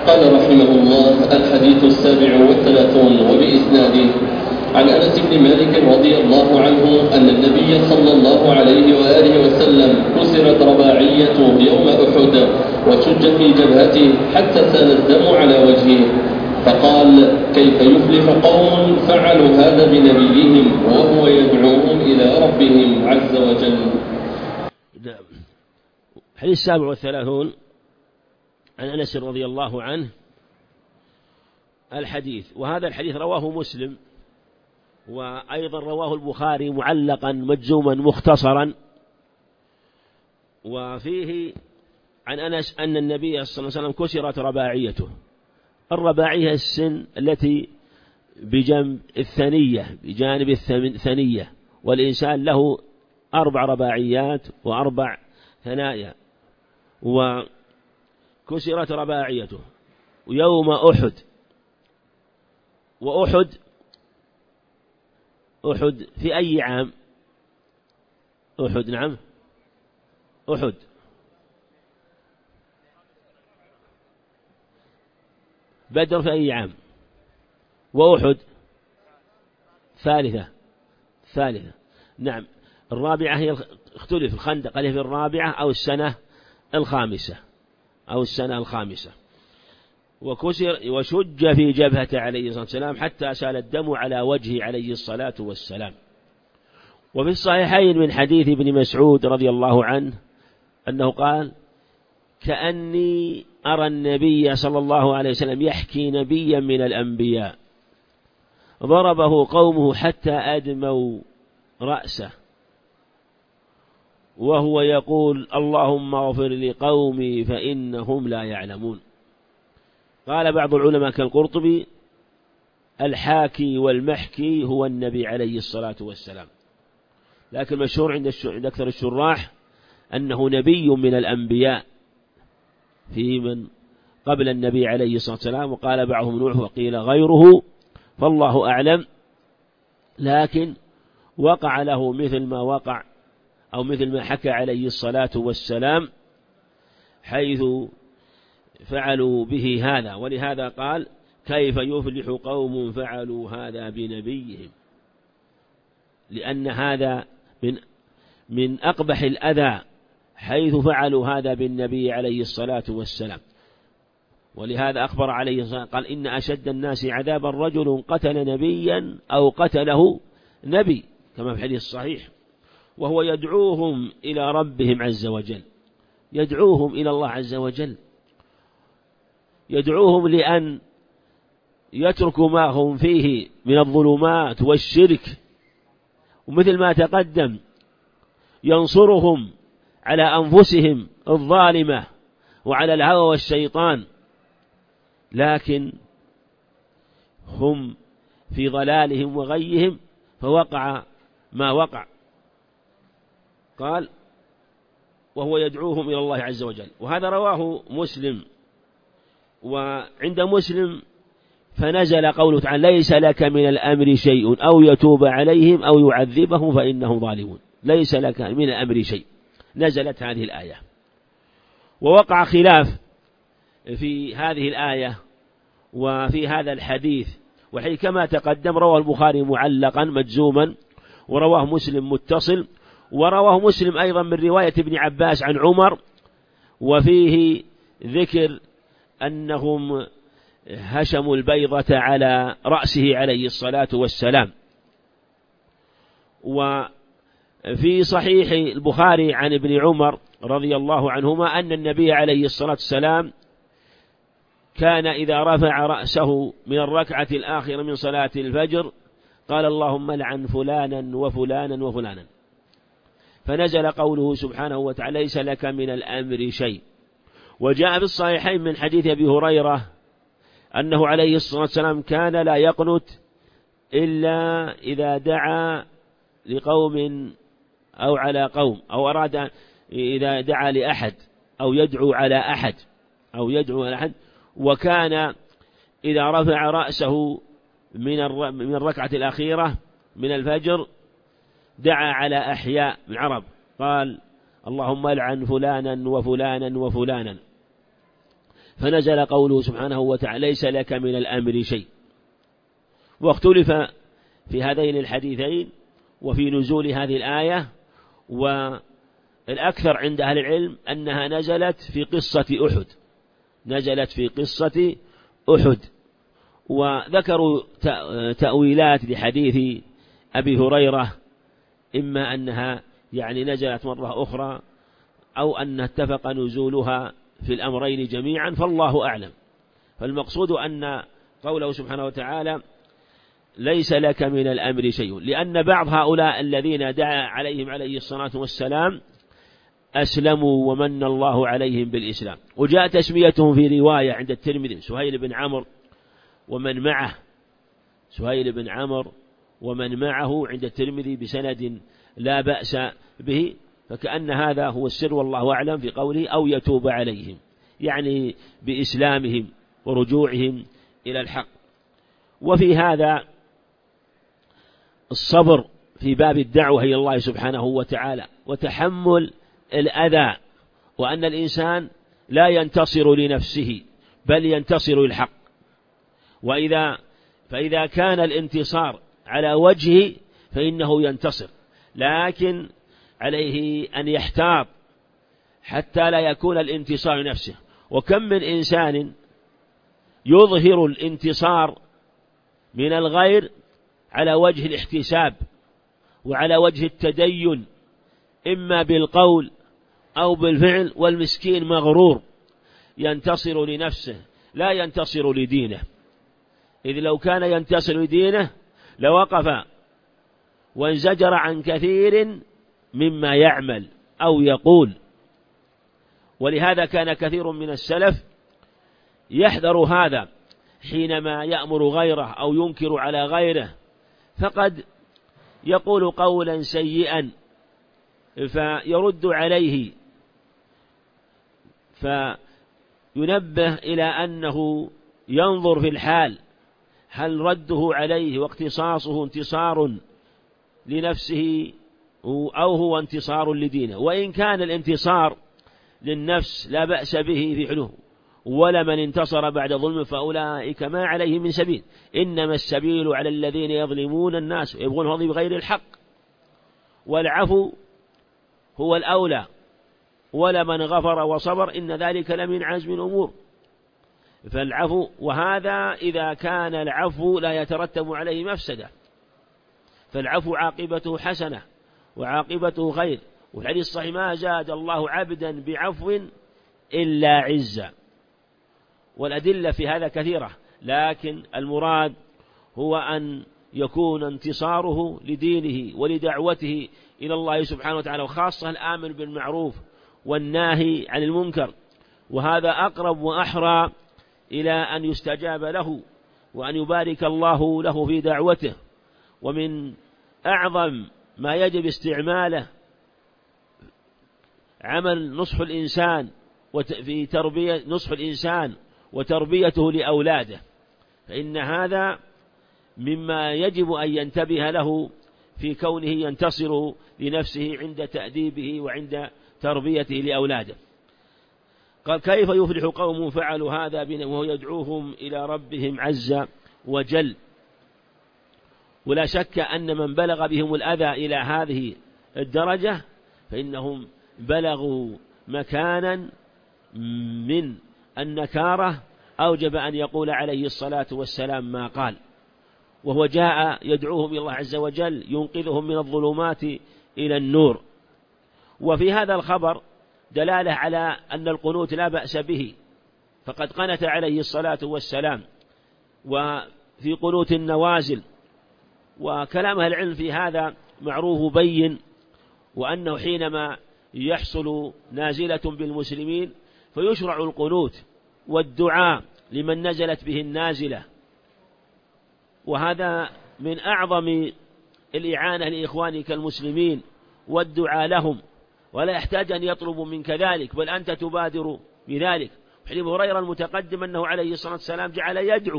قال رحمه الله: الحديث 37 وبإسناده. عن أنس بن مالك رضي الله عنه أن النبي صلى الله عليه وآله وسلم كسرت رباعيته يوم أحد وشج في جبهته حتى سال الدم على وجهه، فقال: كيف يفلح قوم فعلوا هذا بنبيهم وهو يدعوهم إلى ربهم عز وجل. الحديث 37 عن أنس رضي الله عنه الحديث، وهذا الحديث رواه مسلم، وأيضا رواه البخاري معلقا مجزوما مختصرا. وفيه عن أنس أن النبي صلى الله عليه وسلم كسرت رباعيته. الرباعية السن التي بجانب الثنية، والإنسان له 4 رباعيات و4 ثنايا، وكسرت رباعيته يوم أحد. وأحد في أي عام؟ أحد، نعم، أحد بدر في أي عام؟ وأحد ثالثة، نعم. الرابعة هي اختلف الخندق، هل هي في الرابعة أو السنة الخامسة. وكسر وشج في جبهته عليه الصلاة والسلام حتى سال الدم على وجهه عليه الصلاة والسلام. وفي الصحيحين من حديث ابن مسعود رضي الله عنه أنه قال: كأني أرى النبي صلى الله عليه وسلم يحكي نبيا من الأنبياء، ضربه قومه حتى أدموا رأسه وهو يقول: اللهم اغفر لقومي فإنهم لا يعلمون. قال بعض العلماء كالقرطبي: الحاكي والمحكي هو النبي عليه الصلاة والسلام، لكن مشهور عند أكثر الشراح أنه نبي من الأنبياء في من قبل النبي عليه الصلاة والسلام، وقال بعضهم نوح وقيل غيره، فالله أعلم. لكن وقع له مثل ما وقع أو مثل ما حكى عليه الصلاة والسلام، حيث فعلوا به هذا. ولهذا قال: كيف يفلح قوم فعلوا هذا بنبيهم، لأن هذا من أقبح الأذى حيث فعلوا هذا بالنبي عليه الصلاة والسلام. ولهذا أخبر عليه الصلاة والسلام قال: إن أشد الناس عذابا رجل قتل نبيا أو قتله نبي، كما في الحديث الصحيح، وهو يدعوهم إلى ربهم عز وجل، يدعوهم إلى الله عز وجل، يدعوهم لأن يتركوا ما هم فيه من الظلمات والشرك، ومثل ما تقدم ينصرهم على أنفسهم الظالمة وعلى الهوى والشيطان، لكن هم في ضلالهم وغيهم فوقع ما وقع. قال: وهو يدعوهم إلى الله عز وجل. وهذا رواه مسلم. وعند مسلم: فنزل قوله تعالى: ليس لك من الأمر شيء أو يتوب عليهم أو يعذبهم فإنهم ظالمون. ليس لك من الأمر شيء، نزلت هذه الآية. ووقع خلاف في هذه الآية وفي هذا الحديث، وحي كما تقدم رواه البخاري معلقا مجزوما، ورواه مسلم متصل، ورواه مسلم أيضا من رواية ابن عباس عن عمر، وفيه ذكر أنهم هشموا البيضة على رأسه عليه الصلاة والسلام. وفي صحيح البخاري عن ابن عمر رضي الله عنهما أن النبي عليه الصلاة والسلام كان إذا رفع رأسه من الركعة الآخرة من صلاة الفجر قال: اللهم لعن فلانا وفلانا وفلانا. فنزل قوله سبحانه وتعالى: ليس لك من الأمر شيء. وجاء في الصحيحين من حديث أبي هريرة أنه عليه الصلاة والسلام كان لا يقنت إلا إذا دعا لقوم أو على قوم، أو أراد إذا دعا لأحد أو يدعو على أحد. وكان إذا رفع رأسه من الركعة الأخيرة من الفجر دعا على أحياء من العرب، قال: اللهم لعن فلانا وفلانا وفلانا. فنزل قوله سبحانه وتعالى ليس لك من الأمر شيء. واختلف في هذين الحديثين وفي نزول هذه الآية، والأكثر عند أهل العلم أنها نزلت في قصة أحد، نزلت في قصة أحد. وذكروا تأويلات لحديث أبي هريرة، إما أنها يعني نزلت مرة أخرى أو أن اتفق نزولها في الأمرين جميعا، فالله أعلم. فالمقصود أن قوله سبحانه وتعالى ليس لك من الأمر شيء، لأن بعض هؤلاء الذين دعا عليهم عليه الصلاة والسلام أسلموا ومن الله عليهم بالإسلام. وجاء تسميتهم في رواية عند الترمذي سهيل بن عمرو ومن معه، سهيل بن عمرو ومن معه عند الترمذي بسند لا بأس به، فكأن هذا هو السر والله أعلم في قوله أو يتوب عليهم، يعني بإسلامهم ورجوعهم إلى الحق. وفي هذا الصبر في باب الدعوة إلى الله سبحانه وتعالى وتحمل الأذى، وأن الإنسان لا ينتصر لنفسه بل ينتصر للحق. فإذا كان الانتصار على وجهه فإنه ينتصر، لكن عليه أن يحتاط حتى لا يكون الانتصار لنفسه. وكم من إنسان يظهر الانتصار من الغير على وجه الاحتساب وعلى وجه التدين، إما بالقول أو بالفعل، والمسكين مغرور ينتصر لنفسه لا ينتصر لدينه. إذ لو كان ينتصر لدينه لوقف وانزجر عن كثير مما يعمل أو يقول. ولهذا كان كثير من السلف يحذر هذا حينما يأمر غيره أو ينكر على غيره، فقد يقول قولا سيئا فيرد عليه، فينبه إلى أنه ينظر في الحال هل رده عليه واقتصاصه انتصار لنفسه أو هو انتصار لدينه. وإن كان الانتصار للنفس لا بأس به فعله، ولمن انتصر بعد ظلم فأولئك ما عليهم من سبيل، إنما السبيل على الذين يظلمون الناس يبغون هذه بغير الحق، والعفو هو الأولى، ولمن غفر وصبر إن ذلك لمن عزم الأمور. فالعفو، وهذا إذا كان العفو لا يترتب عليه مفسدة، فالعفو عاقبته حسنة وعاقبته خير. والحديث الصحيح ما زاد الله عبدا بعفو إلا عزا. والأدلة في هذا كثيرة، لكن المراد هو أن يكون انتصاره لدينه ولدعوته إلى الله سبحانه وتعالى، وخاصة الآمر بالمعروف والناهي عن المنكر، وهذا أقرب وأحرى إلى أن يستجاب له وأن يبارك الله له في دعوته. ومن أعظم ما يجب استعماله عمل نصح الإنسان في تربية نصح الإنسان وتربيته لأولاده، فإن هذا مما يجب أن ينتبه له في كونه ينتصر لنفسه عند تأديبه وعند تربيته لأولاده. قال كيف يفلح قوم فعلوا هذا وهو يدعوهم إلى ربهم عز وجل. ولا شك أن من بلغ بهم الأذى إلى هذه الدرجة فإنهم بلغوا مكانا من النكارة أوجب أن يقول عليه الصلاة والسلام ما قال، وهو جاء يدعوهم إلى الله عز وجل ينقذهم من الظلمات إلى النور. وفي هذا الخبر دلالة على أن القنوت لا بأس به، فقد قنت عليه الصلاة والسلام وفي قنوت النوازل. وكلام أهل العلم في هذا معروف بين، وأنه حينما يحصل نازلة بالمسلمين فيشرع القنوت والدعاء لمن نزلت به النازلة، وهذا من أعظم الإعانة لإخوانك المسلمين والدعاء لهم، ولا يحتاج أن يطلبوا منك ذلك، بل أنت تبادر بذلك. حديث أبي هريرة المتقدم أنه عليه الصلاة والسلام جعل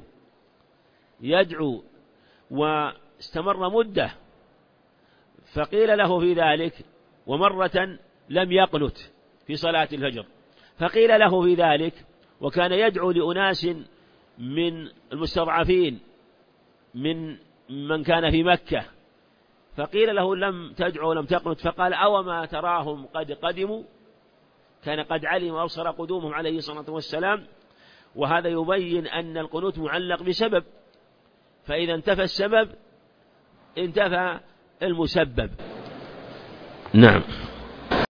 يدعو واستمر مدة، فقيل له في ذلك، ومرة لم يقنت في صلاة الفجر، فقيل له في ذلك وكان يدعو لأناس من المستضعفين من كان في مكة، فقيل له لم تدعو ولم تقنت، فقال أوما تراهم قد قدموا، كان قد علم وأبصر قدومهم عليه الصلاة والسلام. وهذا يبين أن القنوت معلق بسبب، فإذا انتفى السبب انتفى المسبب. نعم.